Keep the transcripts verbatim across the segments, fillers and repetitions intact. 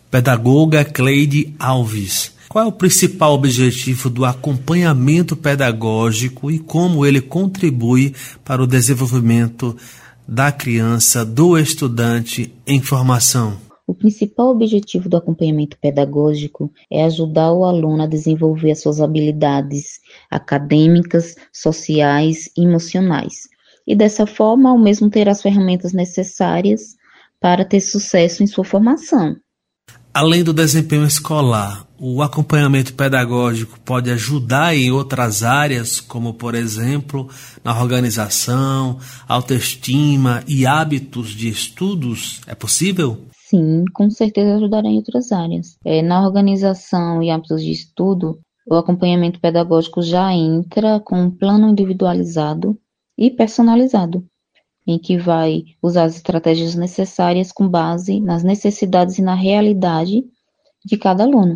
Pedagoga Cleide Alves, qual é o principal objetivo do acompanhamento pedagógico e como ele contribui para o desenvolvimento da criança, do estudante em formação? O principal objetivo do acompanhamento pedagógico é ajudar o aluno a desenvolver as suas habilidades acadêmicas, sociais e emocionais. E dessa forma, ao mesmo ter as ferramentas necessárias para ter sucesso em sua formação. Além do desempenho escolar, o acompanhamento pedagógico pode ajudar em outras áreas, como, por exemplo, na organização, autoestima e hábitos de estudos? É possível? Sim, com certeza ajudará em outras áreas. É, na organização e hábitos de estudo, o acompanhamento pedagógico já entra com um plano individualizado e personalizado, em que vai usar as estratégias necessárias com base nas necessidades e na realidade de cada aluno.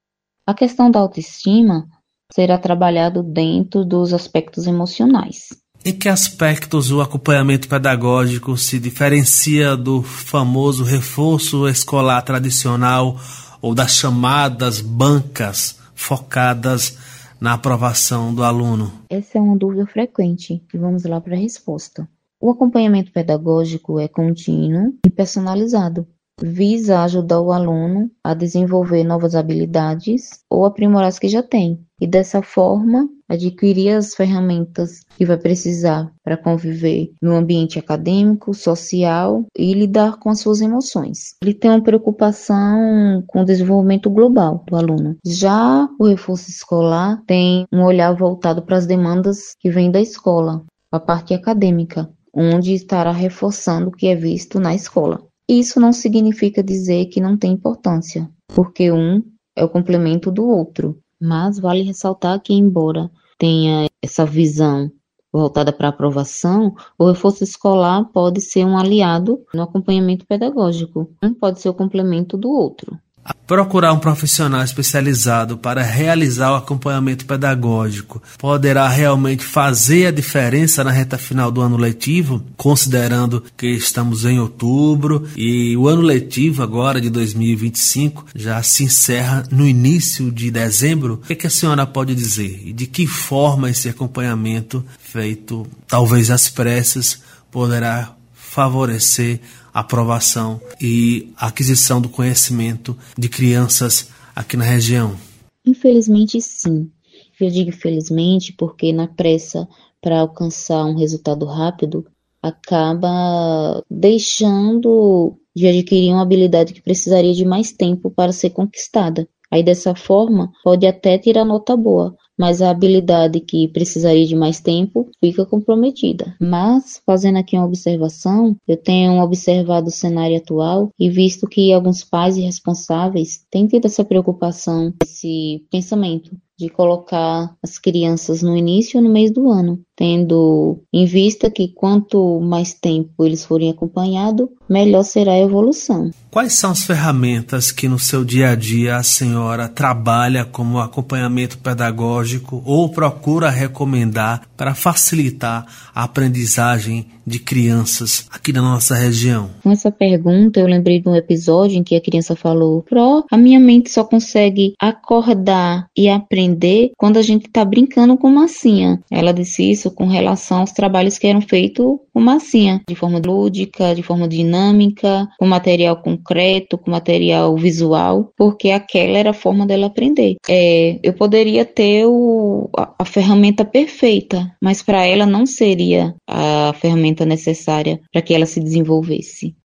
A questão da autoestima será trabalhado dentro dos aspectos emocionais. Em que aspectos o acompanhamento pedagógico se diferencia do famoso reforço escolar tradicional ou das chamadas bancas focadas na aprovação do aluno? Essa é uma dúvida frequente e vamos lá para a resposta. O acompanhamento pedagógico é contínuo e personalizado. Visa ajudar o aluno a desenvolver novas habilidades ou aprimorar as que já tem. E dessa forma, adquirir as ferramentas que vai precisar para conviver no ambiente acadêmico, social e lidar com as suas emoções. Ele tem uma preocupação com o desenvolvimento global do aluno. Já o reforço escolar tem um olhar voltado para as demandas que vêm da escola, a parte acadêmica, onde estará reforçando o que é visto na escola. Isso não significa dizer que não tem importância, porque um é o complemento do outro. Mas vale ressaltar que, embora tenha essa visão voltada para a aprovação, o reforço escolar pode ser um aliado no acompanhamento pedagógico. Um pode ser o complemento do outro. Procurar um profissional especializado para realizar o acompanhamento pedagógico poderá realmente fazer a diferença na reta final do ano letivo, considerando que estamos em outubro e o ano letivo agora de dois mil e vinte e cinco já se encerra no início de dezembro. O que, que a senhora pode dizer? E de que forma esse acompanhamento feito, talvez às pressas, poderá favorecer a aprovação e a aquisição do conhecimento de crianças aqui na região? Infelizmente, sim. Eu digo infelizmente porque na pressa para alcançar um resultado rápido, acaba deixando de adquirir uma habilidade que precisaria de mais tempo para ser conquistada. Aí, dessa forma, pode até tirar nota boa, mas a habilidade que precisaria de mais tempo fica comprometida. Mas, fazendo aqui uma observação, eu tenho observado o cenário atual e visto que alguns pais e responsáveis têm tido essa preocupação, esse pensamento de colocar as crianças no início ou no mês do ano, tendo em vista que quanto mais tempo eles forem acompanhados, melhor será a evolução. Quais são as ferramentas que no seu dia a dia a senhora trabalha como acompanhamento pedagógico ou procura recomendar para facilitar a aprendizagem de crianças aqui na nossa região? Com essa pergunta, eu lembrei de um episódio em que a criança falou: Pró, a minha mente só consegue acordar e aprender quando a gente está brincando com massinha. Ela disse isso com relação aos trabalhos que eram feitos com massinha, de forma lúdica, de forma dinâmica, com material concreto, com material visual, porque aquela era a forma dela aprender. É, eu poderia ter o, a, a ferramenta perfeita, mas para ela não seria a ferramenta necessária para que ela se desenvolvesse.